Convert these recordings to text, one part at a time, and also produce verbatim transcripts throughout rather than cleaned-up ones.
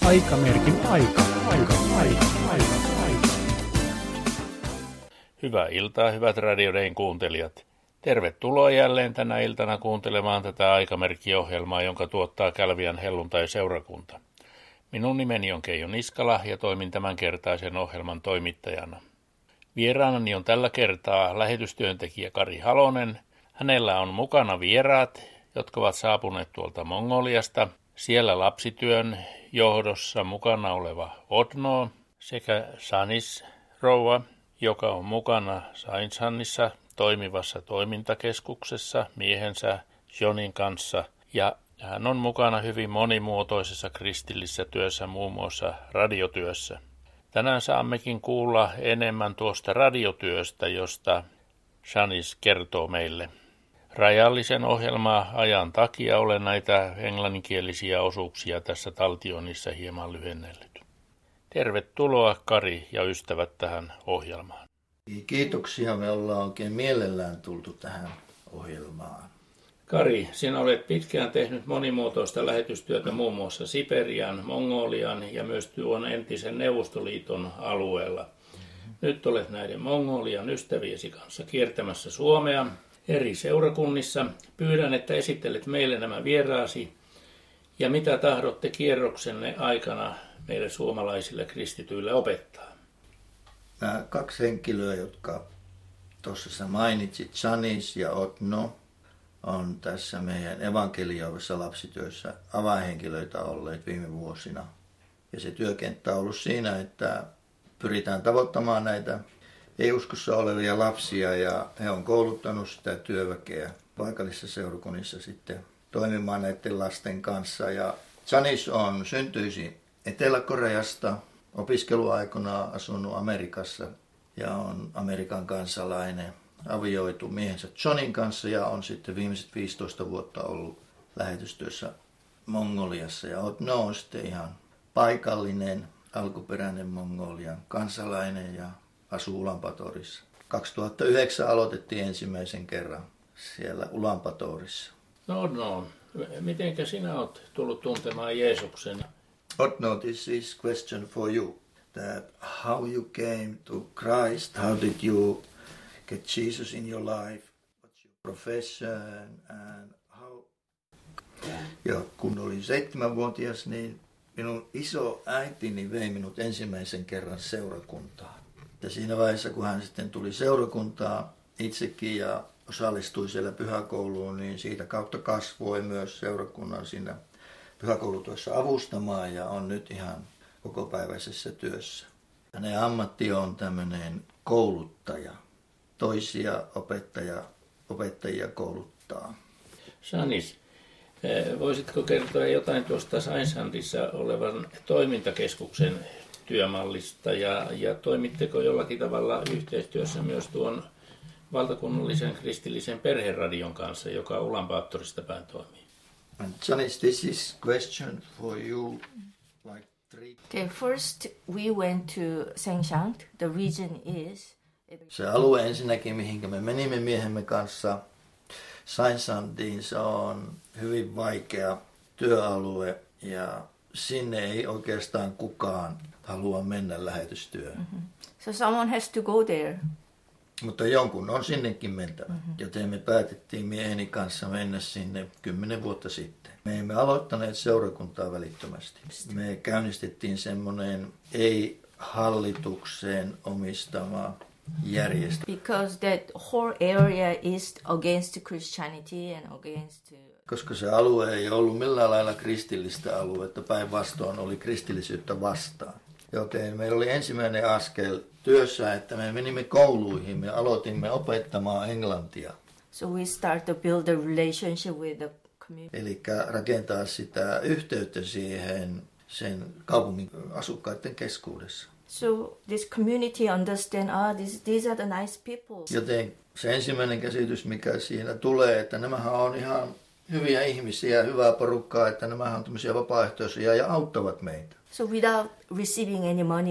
Aikamerkin aika, aika, aika, aika, aika. Hyvää iltaa, hyvät Radio Dayn kuuntelijat. Tervetuloa jälleen tänä iltana kuuntelemaan tätä Aikamerkki-ohjelmaa, jonka tuottaa Kälviän helluntai-seurakunta. Minun nimeni on Keijo Niskala ja toimin tämänkertaisen ohjelman toimittajana. Vieraanani on tällä kertaa lähetystyöntekijä Kari Halonen. Hänellä on mukana vieraat, jotka ovat saapuneet tuolta Mongoliasta. Siellä lapsityön johdossa mukana oleva Otno sekä Sanis rouva, joka on mukana Sainshannissa toimivassa toimintakeskuksessa miehensä Johnin kanssa. Ja hän on mukana hyvin monimuotoisessa kristillisessä työssä, muun muassa radiotyössä. Tänään saammekin kuulla enemmän tuosta radiotyöstä, josta Sanis kertoo meille. Rajallisen ohjelma-ajan takia olen näitä englanninkielisiä osuuksia tässä taltioinnissa hieman lyhennellyt. Tervetuloa Kari ja ystävät tähän ohjelmaan. Kiitoksia, me ollaan oikein mielellään tultu tähän ohjelmaan. Kari, sinä olet pitkään tehnyt monimuotoista lähetystyötä muun muassa Siperian, Mongolian ja myös tuon entisen Neuvostoliiton alueella. Nyt olet näiden Mongolian ystäviesi kanssa kiertämässä Suomea eri seurakunnissa. Pyydän, että esittelet meille nämä vieraasi ja mitä tahdotte kierroksenne aikana meille suomalaisille kristityille opettaa. Nämä kaksi henkilöä, jotka tuossa sä mainitsit, Sanis ja Otno, on tässä meidän evankelioivassa lapsityössä avainhenkilöitä olleet viime vuosina. Ja se työkenttä on ollut siinä, että pyritään tavoittamaan näitä ei-uskossa olevia lapsia ja he on kouluttanut sitä työväkeä paikallisissa seurakunnissa sitten toimimaan näiden lasten kanssa. Ja Sanis on syntyisin Etelä-Koreasta, opiskeluaikana asunut Amerikassa ja on Amerikan kansalainen. Avioitu miehensä Johnin kanssa ja on sitten viimeiset viisitoista vuotta ollut lähetystyössä Mongoliassa. Ja Otno on sitten ihan paikallinen, alkuperäinen Mongolian kansalainen ja asuu Ulaanbaatorissa. kaksituhattayhdeksän aloitettiin ensimmäisen kerran siellä Ulaanbaatorissa. No, no. Mitenkä sinä olet tullut tuntemaan Jeesuksen? Otno, this is question for you. That how you came to Christ, how did you get Jesus in your life, what's your profession and how... Ja kun olin seitsemänvuotias, niin minun iso äitini vei minut ensimmäisen kerran seurakuntaan. Ja siinä vaiheessa, kun hän sitten tuli seurakuntaan itsekin ja osallistui siellä pyhäkouluun, niin siitä kautta kasvoi myös seurakunnan siinä pyhäkoulutyössä avustamaan ja on nyt ihan kokopäiväisessä työssä. Hänen ammatti on tämmöinen kouluttaja. Toisia opettaja, opettajia kouluttaa. Sanis, voisitko kertoa jotain tuosta Sainshannissa olevan toimintakeskuksen työmallista ja, ja toimitteko jollakin tavalla yhteistyössä myös tuon valtakunnallisen kristillisen perheradion kanssa, joka Ulaanbaatorista päin toimii? And Sanis, this is question for you. Like three... Okay, first we went to Sainshand. The reason is... Se alue ensinnäkin, mihin me menimme miehemme kanssa Sainshandiin, se on hyvin vaikea työalue ja sinne ei oikeastaan kukaan halua mennä lähetystyöhön. Mm-hmm. So someone has to go there. Mutta jonkun on sinnekin mentävä, mm-hmm. joten me päätettiin mieheni kanssa mennä sinne kymmenen vuotta sitten. Me emme aloittaneet seurakuntaa välittömästi. Me käynnistettiin semmoinen ei-hallitukseen omistama järjestö. Because that whole area is against Christianity and against... Koska se alue ei ollut millään lailla kristillistä aluetta, päinvastoin oli kristillisyyttä vastaan. Joten meillä oli ensimmäinen askel työssä, että me menimme kouluihin, me aloitimme opettamaan englantia. So we start to build a relationship with the community. Eli rakentaa sitä yhteyttä siihen sen kaupungin asukkaiden keskuudessa. So this community understand, ah, this, these are the nice people. Joten se ensimmäinen käsitys, mikä siinä tulee, että nämähän on ihan hyviä ihmisiä, hyvää porukkaa, että nämähän on tämmöisiä vapaaehtoisia ja auttavat meitä. So without receiving any money,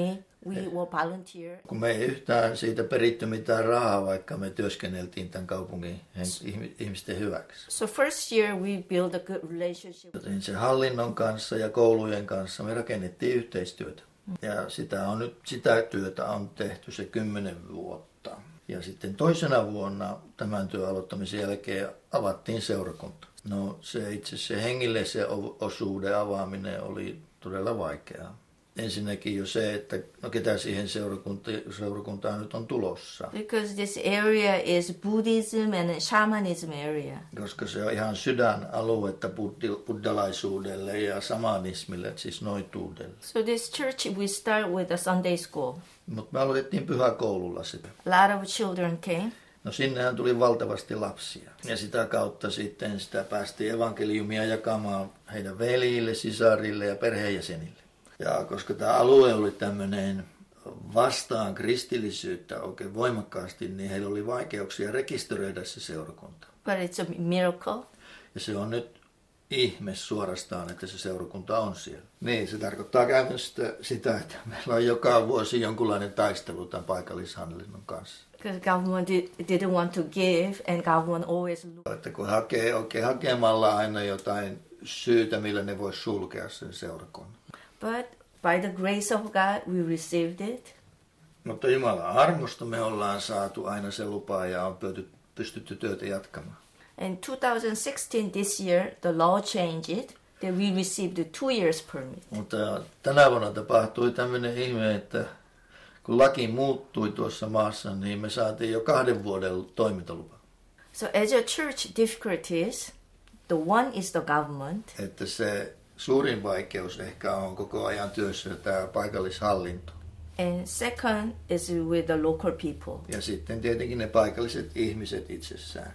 We were volunteer. Kun me ei yhtään siitä peritty mitään rahaa, vaikka me työskenneltiin tämän kaupungin ihmisten hyväksi. So first year we built a good relationship. Joten se hallinnon kanssa ja koulujen kanssa me rakennettiin yhteistyötä. Ja sitä, on nyt, sitä työtä on tehty se kymmenen vuotta. Ja sitten toisena vuonna tämän työn aloittamisen jälkeen avattiin seurakunta. No se itse se hengillisen osuuden avaaminen oli todella vaikeaa. Ensinnäkin jo se, että no ketä siihen seurakunta, seurakuntaan nyt on tulossa. Because this area is Buddhism and shamanism area. Koska se on ihan sydänaluetta buddhalaisuudelle ja shamanismille, siis noituudelle. So this church we start with a Sunday school. Mutta me aloitettiin pyhäkoululla sitä. A lot of children came. No sinnehän tuli valtavasti lapsia. Ja sitä kautta sitten sitä päästiin evankeliumia jakamaan heidän veljille, sisarille ja perheenjäsenille. Ja koska tämä alue oli tämmöinen vastaan kristillisyyttä oikein voimakkaasti, niin heillä oli vaikeuksia rekisteröidä se seurakunta. But it's a miracle. Ja se on nyt ihme suorastaan, että se seurakunta on siellä. Niin, se tarkoittaa käytännössä sitä, että meillä on joka vuosi jonkunlainen taistelu tämän paikallishallinnon kanssa. Because government didn't want to give and government always look. Että kun hakee oikein hakemalla aina jotain syytä, millä ne voisi sulkea sen seurakunnan. But by the grace of God we received it. Mutta Jumalan armosta me ollaan saatu aina se lupa ja on pystytty työtä jatkamaan. In two thousand sixteen, this year, the law changed that we received a two years permit. Mutta tänä vuonna tapahtui tämmöinen ihme, että kun laki muuttui tuossa maassa, niin me saatiin jo kahden vuoden toimintalupa. So as a church difficulties, the one is the government. Että se suurin vaikeus ehkä on koko ajan työssä tämä paikallishallinto. And second is with the local people. Ja sitten tietenkin ne paikalliset ihmiset itsessään.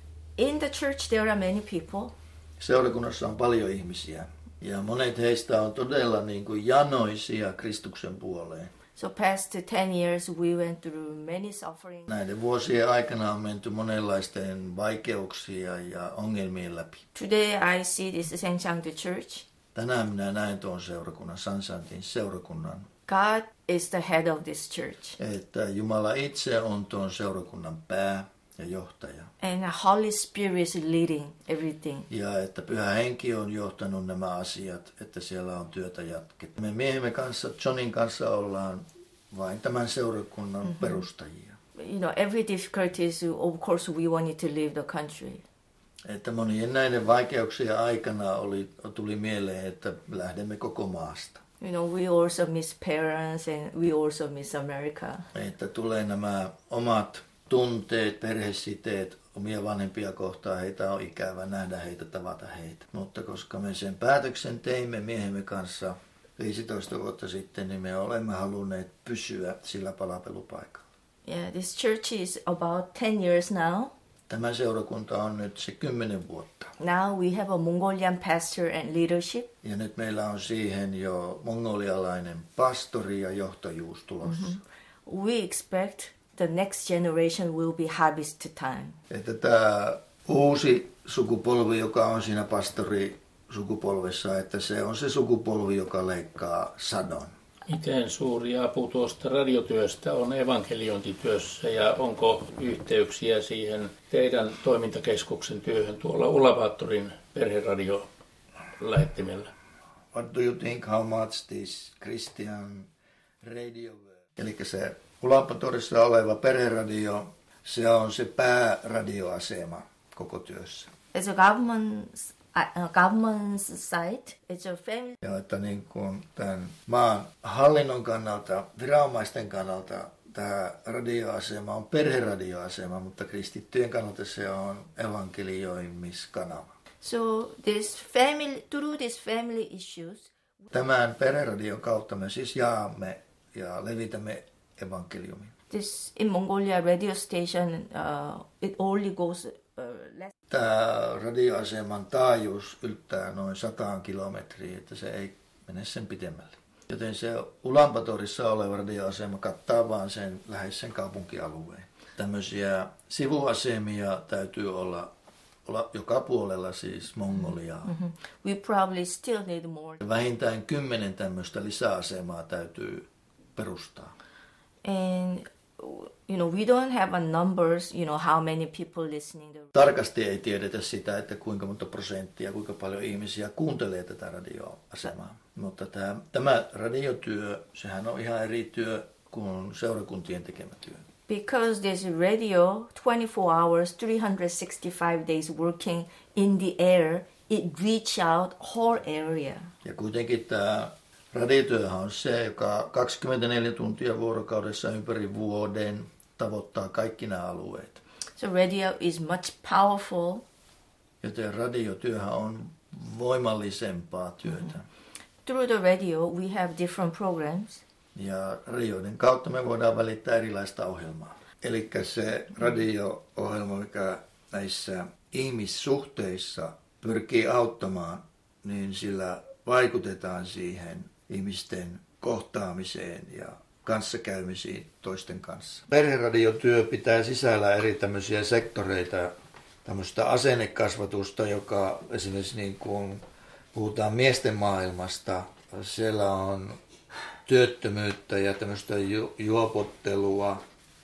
In the church there are many people. Seurakunnassa on paljon ihmisiä ja monet heistä on todella niin kuin janoisia Kristuksen puoleen. So past ten years we went through many suffering. Näiden vuosien aikana on menty monenlaisten vaikeuksia ja ongelmien läpi. Today I see this Saint the church. Tänään minä näen tuon seurakunnan, Sanshantin seurakunnan. God is the head of this church. Että Jumala itse on tuon seurakunnan pää ja johtaja. And the Holy Spirit is leading everything. Ja että Pyhä Henki on johtanut nämä asiat, että siellä on työtä jatkettu. Me miehemme kanssa, Johnin kanssa ollaan vain tämän seurakunnan mm-hmm. perustajia. You know, every difficulty is, of course, we wanted to leave the country. Että monien näiden vaikeuksien aikana oli, tuli mieleen, että lähdemme koko maasta. You know, we also miss parents and we also miss America. Että tulee nämä omat tunteet, perhesiteet, omia vanhempia kohtaan, heitä on ikävä nähdä heitä, tavata heitä. Mutta koska me sen päätöksen teimme miehemme kanssa viisitoista vuotta sitten, niin me olemme halunneet pysyä sillä palvelupaikalla. Yeah, this church is about ten years now. Tämä seurakunta on nyt se kymmenen vuotta. Now we have a Mongolian pastor and leadership. Ja nyt meillä on siihen jo mongolialainen pastori ja johtajuus tulossa. Mm-hmm. We expect the next generation will be harvest time. Että tämä uusi sukupolvi, joka on siinä pastori sukupolvessa, että se on se sukupolvi, joka leikkaa sadon. Miten suuri apu tuosta radiotyöstä on evankeliointityössä ja onko yhteyksiä siihen teidän toimintakeskuksen työhön tuolla Ulavaattorin perheradio-lähettimellä? What do you think how much this Christian radio work? Eli se Ulaanbaatarissa oleva perheradio, se on se pääradioasema koko työssä. As a government Uh, government side, it's a family. Ja että niin kuin tämän maan hallinnon kannalta, viranomaisten kannalta tämä radioasema on perheradioasema, mutta kristittyjen kannalta se on evankelioimiskanava. So this family, through these family issues, tämän perheradion kautta me siis jaamme ja levitämme evankeliumin. This in Mongolia radio station, uh, it only goes Tämä radioaseman taajuus yltää noin sataan kilometriä, että se ei mene sen pitemmälle. Joten se Ulaanbaatarissa oleva radioasema kattaa vaan sen läheisen kaupunkialueen. Tämmöisiä sivuasemia täytyy olla, olla joka puolella, siis Mongoliaa. Mm-hmm. We probably still need more. Vähintään kymmenen tämmöistä lisäasemaa täytyy perustaa. And you know, we don't have a numbers, you know, how many people listening to. Tarkasti ei tiedetä sitä, että kuinka monta prosenttia, kuinka paljon ihmisiä kuuntelee tätä radioasemaa. Mutta tämä, tämä radiotyö, sehän on ihan eri työ kuin seurakuntien tekemä työ. Because there's a radio twenty-four hours, three hundred sixty-five days working in the air, it reach out whole area. Ja kuitenkin tämä radiotyöhän on se, joka kaksikymmentäneljä tuntia vuorokaudessa ympäri vuoden tavoittaa kaikki nämä alueet. So radio is much powerful. Joten radiotyöhän on voimallisempaa työtä. Mm-hmm. Through the radio we have different programs. Ja radioiden kautta me voidaan välittää erilaista ohjelmaa. Eli se radio-ohjelma, mikä näissä ihmissuhteissa pyrkii auttamaan, niin sillä vaikutetaan siihen ihmisten kohtaamiseen ja kanssakäymisiin toisten kanssa. Perheradiotyö pitää sisällä eri tämmöisiä sektoreita, tämmöistä asennekasvatusta, joka esimerkiksi niin kuin puhutaan miesten maailmasta, siellä on työttömyyttä ja tämmöistä ju- juopottelua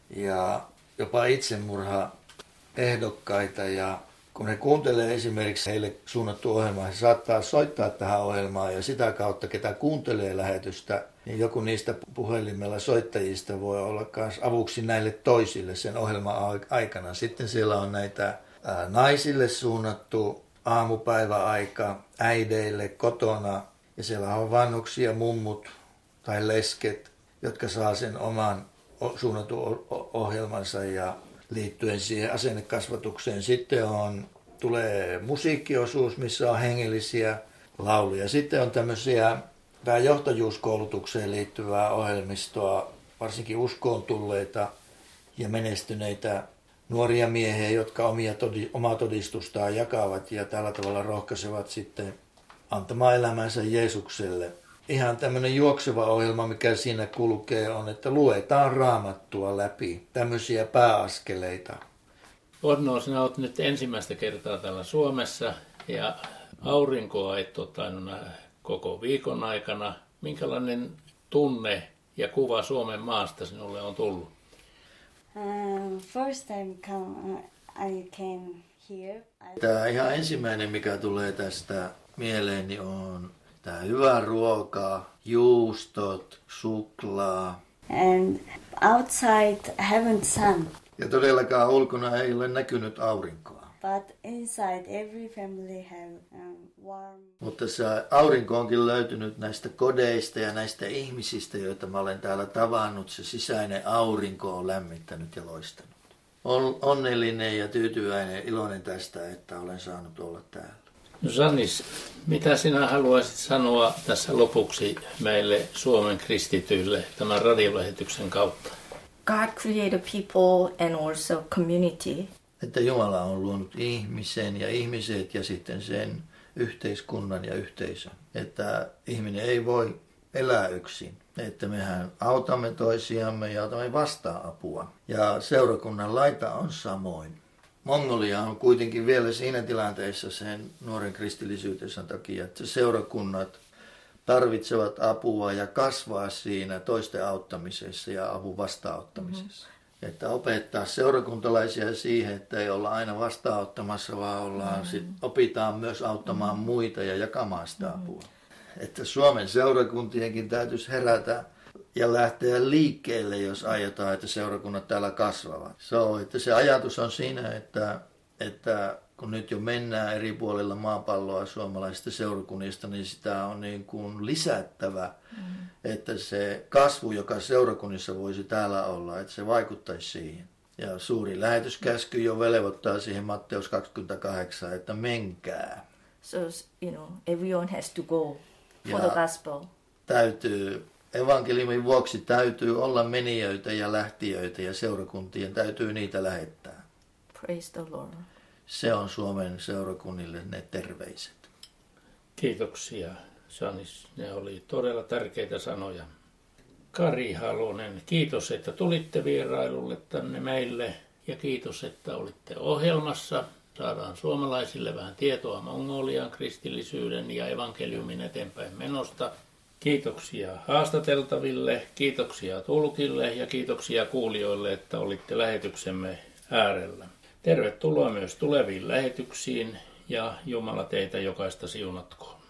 ja jopa itsemurha ehdokkaita. Ja kun he kuuntelee esimerkiksi heille suunnattu ohjelma, he saattaa soittaa tähän ohjelmaan ja sitä kautta, ketä kuuntelee lähetystä, niin joku niistä puhelimella soittajista voi olla myös avuksi näille toisille sen ohjelman aikana. Sitten siellä on näitä ää, naisille suunnattu aamupäiväaika, äideille kotona ja siellä on vanhuksia, mummut tai lesket, jotka saa sen oman suunnatun ohjelmansa ja liittyen siihen asennekasvatukseen. Sitten on, tulee musiikkiosuus, missä on hengellisiä lauluja. Sitten on tämmöisiä vähän johtajuuskoulutukseen liittyvää ohjelmistoa, varsinkin uskoon tulleita ja menestyneitä nuoria miehiä, jotka omia todi, omaa todistustaan jakavat ja tällä tavalla rohkaisevat sitten antamaan elämänsä Jeesukselle. Ihan tämmöinen juokseva ohjelma, mikä siinä kulkee, on, että luetaan Raamattua läpi, tämmöisiä pääaskeleita. Otno, sinä olet nyt ensimmäistä kertaa täällä Suomessa ja aurinkoa et ole tainnut nähdä koko viikon aikana. Minkälainen tunne ja kuva Suomen maasta sinulle on tullut? Uh, first time come, uh, I came here. I... Tämä ihan ensimmäinen, mikä tulee tästä mieleeni, on tämä hyvä ruoka, juustot, suklaa. And outside haven't sun. Ja todellakaan ulkona ei ole näkynyt aurinkoa. But inside every family have um, warm. Mutta se aurinko onkin löytynyt näistä kodeista ja näistä ihmisistä, joita mä olen täällä tavannut. Se sisäinen aurinko on lämmittänyt ja loistanut. Olen onnellinen ja tyytyväinen, iloinen tästä, että olen saanut olla täällä. No Janis, mitä sinä haluaisit sanoa tässä lopuksi meille Suomen kristityille tämän radiolähetyksen kautta? God created people and also community. Että Jumala on luonut ihmisen ja ihmiset ja sitten sen yhteiskunnan ja yhteisön. Että ihminen ei voi elää yksin. Että mehän autamme toisiamme ja otamme vastaan apua. Ja seurakunnan laita on samoin. Mongolia on kuitenkin vielä siinä tilanteessa sen nuoren kristillisyytensä takia, että seurakunnat tarvitsevat apua ja kasvaa siinä toisten auttamisessa ja avun vastaanottamisessa. Mm-hmm. Että opettaa seurakuntalaisia siihen, että ei olla aina vastaanottamassa, vaan ollaan mm-hmm. sit, opitaan myös auttamaan mm-hmm. muita ja jakamaan sitä mm-hmm. apua. Että Suomen seurakuntienkin täytyisi herätä ja lähteä liikkeelle, jos aiotaan, että seurakunnat täällä kasvavat. So, että se ajatus on siinä, että, että kun nyt jo mennään eri puolilla maapalloa suomalaisista seurakunnista, niin sitä on niin kuin lisättävä, mm. että se kasvu, joka seurakunnissa voisi täällä olla, että se vaikuttaisi siihen. Ja suuri lähetyskäsky jo velvoittaa siihen Matteus kaksikymmentäkahdeksan, että menkää. So, you know, everyone has to go for ja the gospel. Täytyy, evankeliumin vuoksi täytyy olla menijöitä ja lähtijöitä ja seurakuntien täytyy niitä lähettää. Praise the Lord. Se on Suomen seurakunnille ne terveiset. Kiitoksia, Janis. Ne oli todella tärkeitä sanoja. Kari Halonen, kiitos, että tulitte vierailulle tänne meille ja kiitos, että olitte ohjelmassa. Saadaan suomalaisille vähän tietoa Mongolian kristillisyyden ja evankeliumin eteenpäin menosta. Kiitoksia haastateltaville, kiitoksia tulkille ja kiitoksia kuulijoille, että olitte lähetyksemme äärellä. Tervetuloa myös tuleviin lähetyksiin ja Jumala teitä jokaista siunatkoon.